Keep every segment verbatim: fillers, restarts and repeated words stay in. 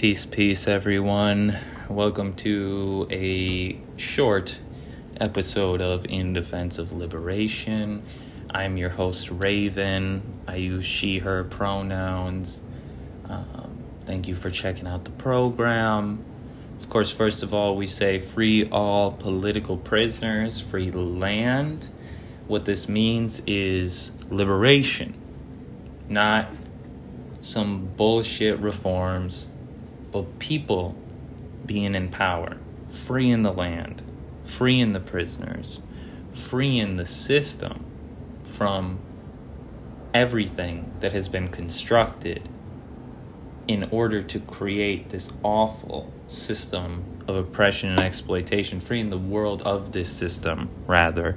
Peace, peace, everyone. Welcome to a short episode of In Defense of Liberation. I'm your host, Raven. I use she, her pronouns. Um, thank you for checking out the program. Of course, first of all, we say free all political prisoners, free the land. What this means is liberation, not some bullshit reforms, but people being in power, freeing the land, freeing the prisoners, freeing the system from everything that has been constructed in order to create this awful system of oppression and exploitation, freeing the world of this system, rather,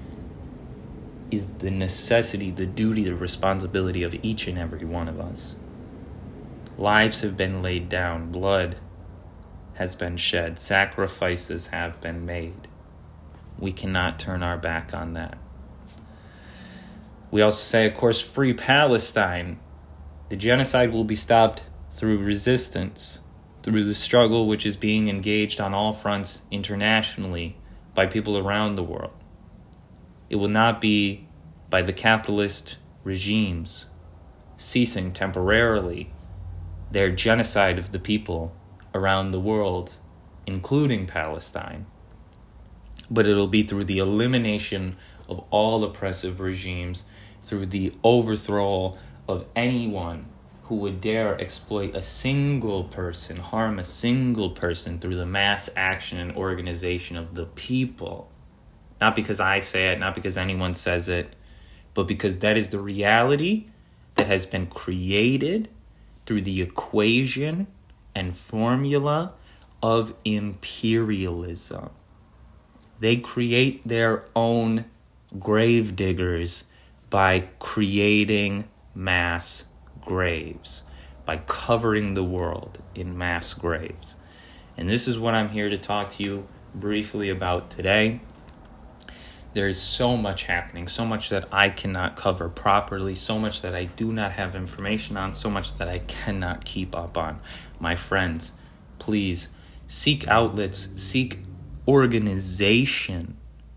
is the necessity, the duty, the responsibility of each and every one of us. Lives have been laid down, blood has been shed, sacrifices have been made. We cannot turn our back on that. We also say, of course, free Palestine. The genocide will be stopped through resistance, through the struggle which is being engaged on all fronts internationally by people around the world. It will not be by the capitalist regimes ceasing temporarily their genocide of the people around the world, including Palestine. But it'll be through the elimination of all oppressive regimes, through the overthrow of anyone who would dare exploit a single person, harm a single person, through the mass action and organization of the people. Not because I say it, not because anyone says it, but because that is the reality that has been created through the equation and formula of imperialism. They create their own grave diggers by creating mass graves, by covering the world in mass graves. And this is what I'm here to talk to you briefly about today. There is so much happening, so much that I cannot cover properly, so much that I do not have information on, so much that I cannot keep up on. My friends, please seek outlets, seek organization,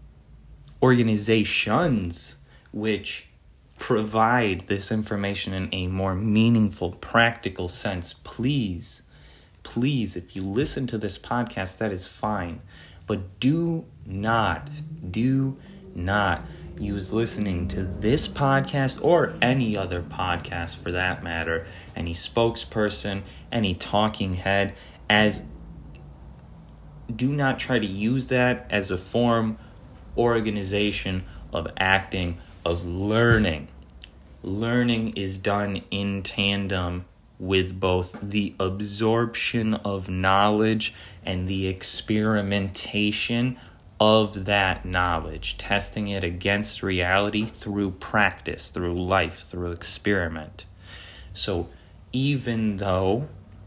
organizations which provide this information in a more meaningful, practical sense. Please, please, if you listen to this podcast, that is fine. But do not, do not use listening to this podcast or any other podcast for that matter, any spokesperson, any talking head, as do not try to use that as a form, organization of acting, of learning. Learning is done in tandem with both the absorption of knowledge and the experimentation of that knowledge, testing it against reality through practice, through life, through experiment. So even though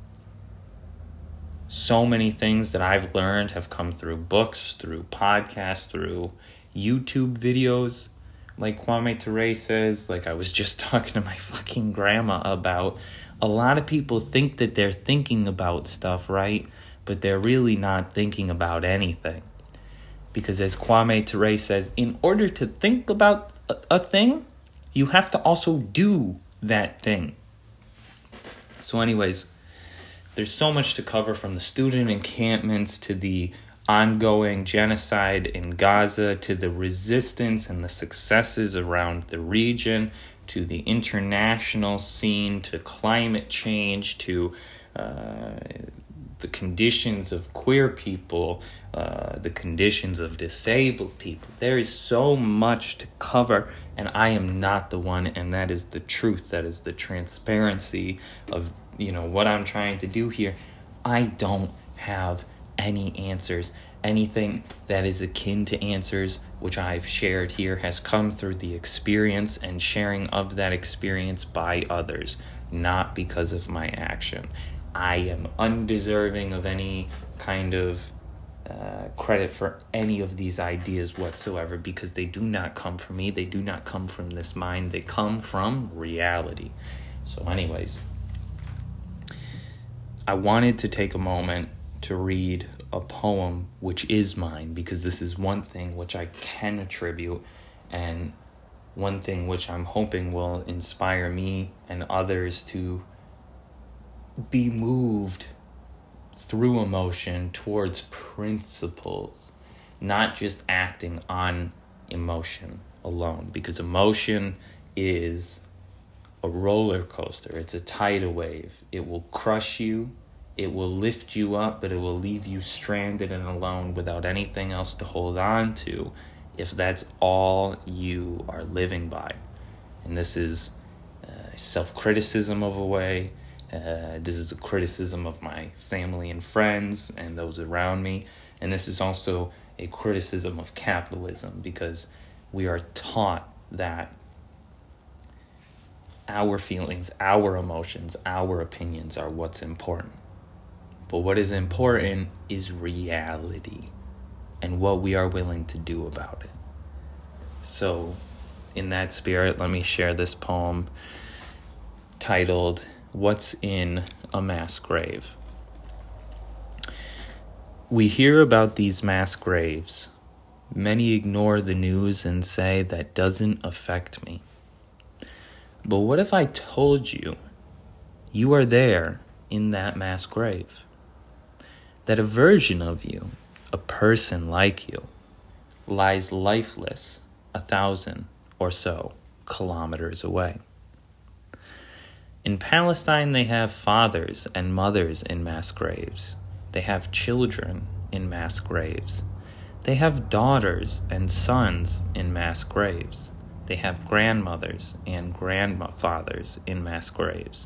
so many things that I've learned have come through books, through podcasts, through YouTube videos, like Kwame Ture says, like I was just talking to my fucking grandma about, a lot of people think that they're thinking about stuff, right? But they're really not thinking about anything. Because as Kwame Ture says, in order to think about a, a thing, you have to also do that thing. So anyways, there's so much to cover, from the student encampments to the ongoing genocide in Gaza, to the resistance and the successes around the region, to the international scene, to climate change, to uh, the conditions of queer people, uh, the conditions of disabled people. There is so much to cover, and I am not the one, and that is the truth. That is the transparency of, you know, what I'm trying to do here. I don't have any answers. Anything that is akin to answers which I've shared here has come through the experience and sharing of that experience by others, not because of my action. I am undeserving of any kind of uh, credit for any of these ideas whatsoever, because they do not come from me. They do not come from this mind. They come from reality. So anyways, I wanted to take a moment to read a poem which is mine, because this is one thing which I can attribute, and one thing which I'm hoping will inspire me and others to be moved through emotion towards principles, not just acting on emotion alone, because emotion is a roller coaster. It's a tidal wave. It will crush you. It will lift you up, but it will leave you stranded and alone without anything else to hold on to if that's all you are living by. And this is uh, self-criticism of a way. Uh, this is a criticism of my family and friends and those around me. And this is also a criticism of capitalism, because we are taught that our feelings, our emotions, our opinions are what's important. But what is important is reality and what we are willing to do about it. So, in that spirit, let me share this poem titled, What's in a Mass Grave? We hear about these mass graves. Many ignore the news and say that doesn't affect me. But what if I told you you are there in that mass grave? That a version of you, a person like you, lies lifeless a thousand or so kilometers away. In Palestine, they have fathers and mothers in mass graves. They have children in mass graves. They have daughters and sons in mass graves. They have grandmothers and grandfathers in mass graves.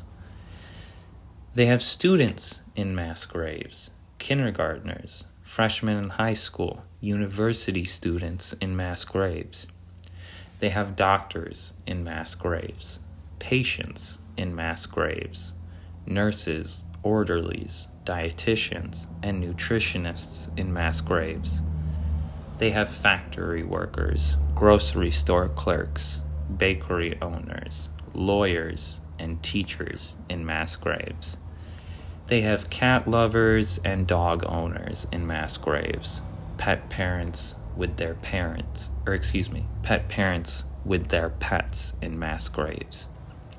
They have students in mass graves, kindergartners, freshmen in high school, university students in mass graves. They have doctors in mass graves, patients in mass graves, nurses, orderlies, dietitians, and nutritionists in mass graves. They have factory workers, grocery store clerks, bakery owners, lawyers, and teachers in mass graves. They have cat lovers and dog owners in mass graves, pet parents with their parents, or excuse me, pet parents with their pets in mass graves.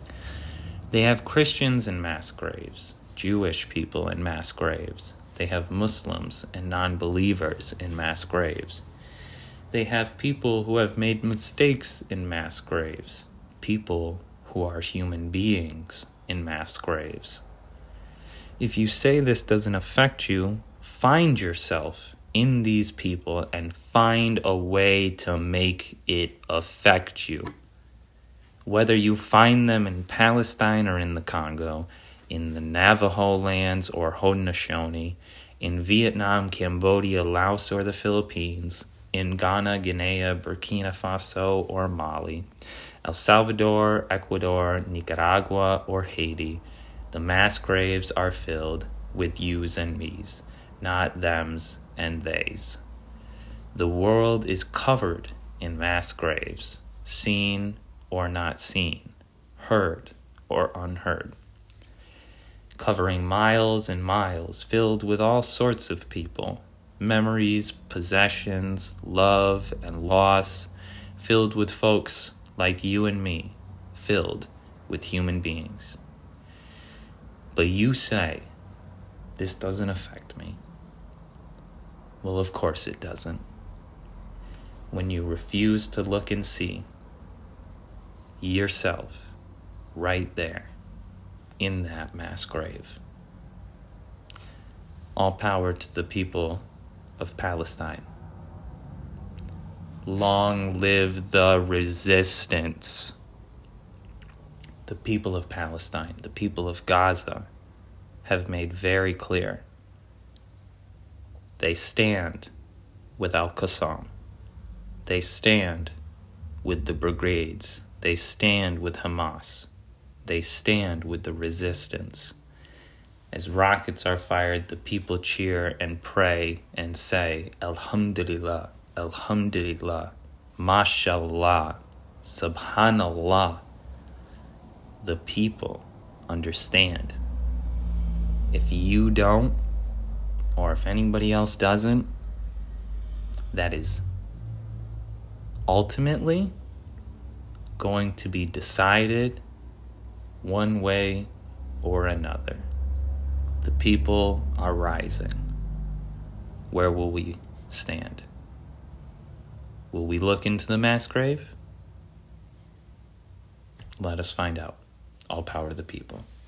They have Christians in mass graves, Jewish people in mass graves. They have Muslims and non-believers in mass graves. They have people who have made mistakes in mass graves, people who are human beings in mass graves. If you say this doesn't affect you, find yourself in these people and find a way to make it affect you. Whether you find them in Palestine or in the Congo, in the Navajo lands or Haudenosaunee, in Vietnam, Cambodia, Laos, or the Philippines, in Ghana, Guinea, Burkina Faso, or Mali, El Salvador, Ecuador, Nicaragua, or Haiti, the mass graves are filled with yous and me's, not thems and theys. The world is covered in mass graves, seen or not seen, heard or unheard, covering miles and miles filled with all sorts of people, memories, possessions, love, and loss, filled with folks like you and me, filled with human beings. But you say, this doesn't affect me. Well, of course it doesn't. When you refuse to look and see yourself right there in that mass grave. All power to the people of Palestine. Long live the resistance. The people of Palestine, the people of Gaza, have made very clear they stand with Al-Qassam. They stand with the brigades. They stand with Hamas. They stand with the resistance. As rockets are fired, the people cheer and pray and say, Alhamdulillah, Alhamdulillah, Mashallah, Subhanallah. The people understand. if you don't, or if anybody else doesn't, that is ultimately going to be decided one way or another. The people are rising. Where will we stand? Will we look into the mass grave? Let us find out. All power to the people.